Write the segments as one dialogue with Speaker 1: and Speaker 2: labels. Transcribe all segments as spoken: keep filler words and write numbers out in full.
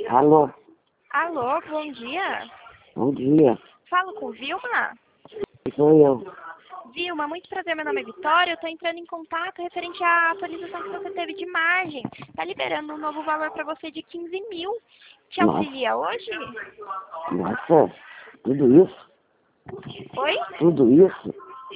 Speaker 1: Alô,
Speaker 2: Alô, bom dia.
Speaker 1: bom dia.
Speaker 2: Falo com Vilma?
Speaker 1: Sou eu.
Speaker 2: Vilma, muito prazer, meu nome é Vitória. Eu estou entrando em contato referente à atualização que você teve de margem. Está liberando um novo valor para você de quinze mil. Te
Speaker 1: Nossa,
Speaker 2: auxilia hoje?
Speaker 1: nossa, tudo isso?
Speaker 2: Oi?
Speaker 1: Tudo isso?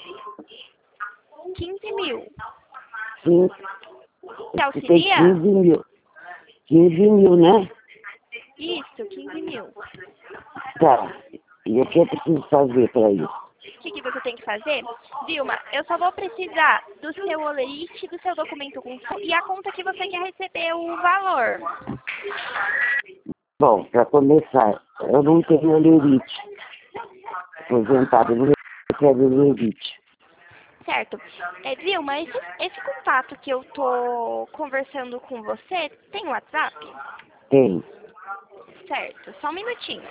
Speaker 2: quinze mil.
Speaker 1: Sim,
Speaker 2: Te
Speaker 1: você tem
Speaker 2: auxilia?
Speaker 1: quinze mil. quinze mil, né?
Speaker 2: Isso, quinze mil.
Speaker 1: Tá. E o que eu preciso fazer para isso?
Speaker 2: O que, que você tem que fazer? Vilma, eu só vou precisar do seu olerite, do seu documento com e a conta que você quer receber o valor.
Speaker 1: Bom, para começar, eu não tenho olerite. Aposentado, eu não quero olerite.
Speaker 2: Certo. É, Vilma, esse, esse contato que eu tô conversando com você, tem WhatsApp?
Speaker 1: Tem.
Speaker 2: Certo. Só um minutinho.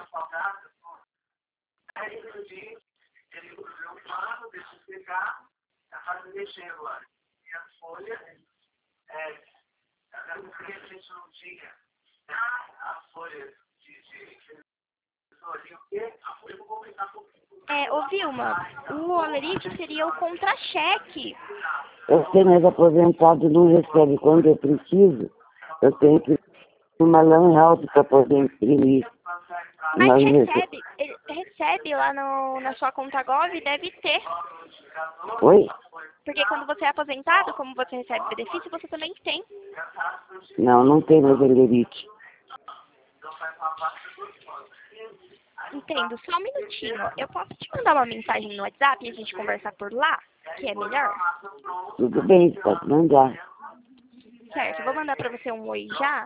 Speaker 2: É, ô Vilma, o olerite seria o contra-cheque.
Speaker 1: Eu sei, mas aposentado não recebe quando eu preciso. Eu tenho que ir numa lan house para poder imprimir.
Speaker 2: Mas
Speaker 1: Mas,
Speaker 2: recebe, ele recebe lá no, na sua conta Gov, deve ter.
Speaker 1: oi?
Speaker 2: Porque quando você é aposentado, como você recebe benefício, você também tem.
Speaker 1: Não, não tem mais olerite.
Speaker 2: Entendo, só um minutinho. Eu posso te mandar uma mensagem no WhatsApp e a gente conversar por lá? Que é melhor?
Speaker 1: Tudo bem, pode mandar.
Speaker 2: Certo, eu vou mandar pra você um oi já.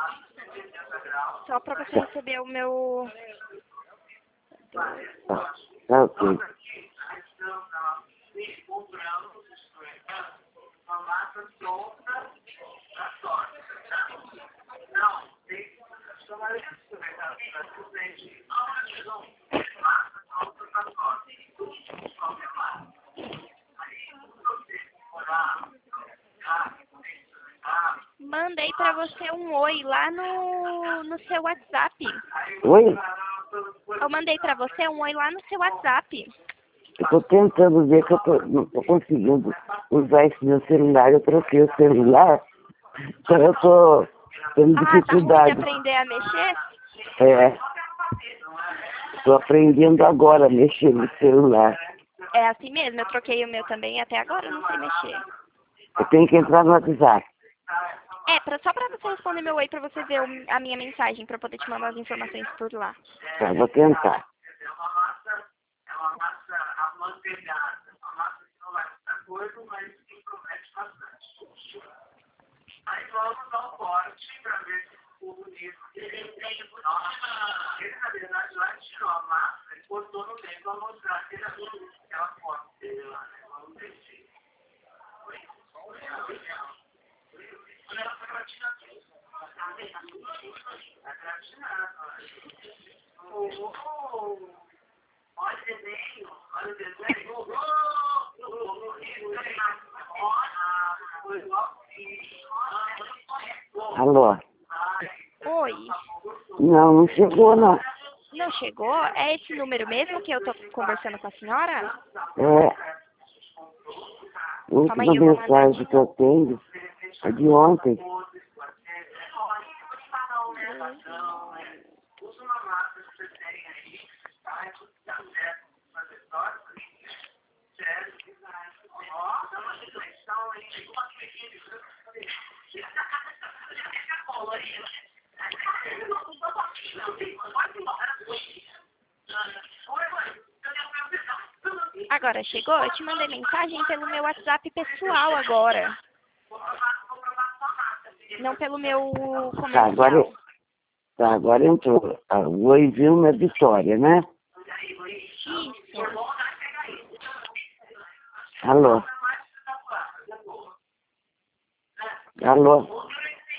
Speaker 2: Só pra você receber o meu...
Speaker 1: Tá, tá ok.
Speaker 2: Mandei pra você um oi lá no, no seu WhatsApp.
Speaker 1: Oi?
Speaker 2: Eu mandei pra você um oi lá no seu WhatsApp.
Speaker 1: Eu tô tentando ver que eu tô, não tô conseguindo usar esse meu celular. Eu troquei o celular, então eu tô tendo
Speaker 2: Ah, tá ruim de
Speaker 1: dificuldade.
Speaker 2: aprender a mexer?
Speaker 1: É, tô aprendendo agora a mexer no celular.
Speaker 2: É assim mesmo, eu troquei o meu também e até agora eu não sei mexer.
Speaker 1: Eu tenho que entrar no WhatsApp.
Speaker 2: É, pra, só pra você responder meu oi, pra você ver o- a minha mensagem, pra eu poder te mandar as informações por lá.
Speaker 1: Tá, vou tentar. Alô?
Speaker 2: Oi,
Speaker 1: Não, não chegou não.
Speaker 2: não chegou? É esse número mesmo que eu tô conversando com a senhora?
Speaker 1: É, a
Speaker 2: Calma
Speaker 1: última
Speaker 2: aí, eu vou mandar
Speaker 1: mensagem
Speaker 2: de
Speaker 1: que eu
Speaker 2: novo.
Speaker 1: tenho é de ontem.
Speaker 2: Agora chegou? Eu te mandei mensagem pelo meu WhatsApp pessoal agora. Não pelo meu
Speaker 1: Tá, agora,
Speaker 2: comercial.
Speaker 1: tá, agora entrou. Ah, o Oi Vilma Vitória, né?
Speaker 2: Isso.
Speaker 1: Alô? Alô?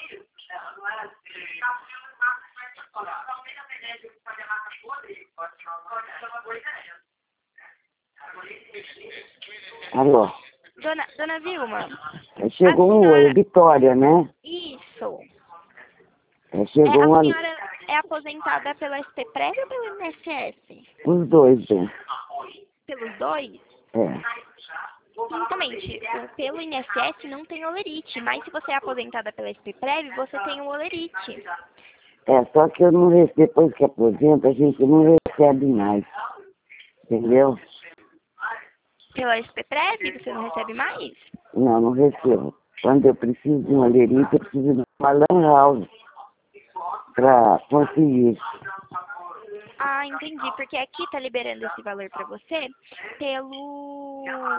Speaker 1: Alô?
Speaker 2: Dona, dona Vilma,
Speaker 1: Chegou
Speaker 2: a
Speaker 1: um Oi,
Speaker 2: senhora...
Speaker 1: Vitória, né?
Speaker 2: Isso.
Speaker 1: É,
Speaker 2: É,
Speaker 1: chegou
Speaker 2: a
Speaker 1: uma...
Speaker 2: senhora é aposentada pela S P Prévio ou pelo I N S S?
Speaker 1: Os dois, bem.
Speaker 2: Pelos dois?
Speaker 1: É.
Speaker 2: Exatamente. O, pelo I N S S não tem olerite, mas se você é aposentada pela S P Prévio, você tem o olerite.
Speaker 1: É, só que eu não recebo, depois que aposenta, a gente não recebe mais. Entendeu?
Speaker 2: Pela S P Prévio, você não recebe mais?
Speaker 1: Não, não recebo. Quando eu preciso de uma lerite, eu preciso de uma lan house para conseguir.
Speaker 2: Ah, entendi, porque aqui tá liberando esse valor para você pelo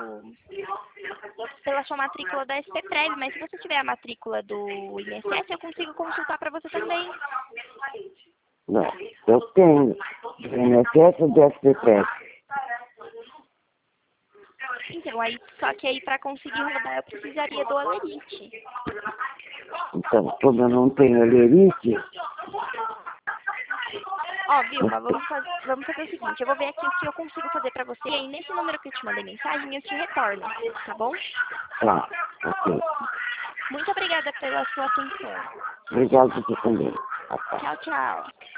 Speaker 2: pela sua matrícula da S P Prévio, mas se você tiver a matrícula do I N S S, eu consigo consultar para você também.
Speaker 1: Não, eu tenho. Do I N S S ou do S P P?
Speaker 2: Então, aí, só que aí para conseguir rodar eu precisaria do olerite.
Speaker 1: Então, como eu não tenho lerite,
Speaker 2: Ó, Vilma, vamos fazer, vamos fazer o seguinte, eu vou ver aqui o que eu consigo fazer pra você, e aí nesse número que eu te mandei mensagem, eu te retorno, tá bom?
Speaker 1: tá, ok.
Speaker 2: Muito obrigada pela sua atenção.
Speaker 1: Obrigado por você também.
Speaker 2: Tchau, tchau.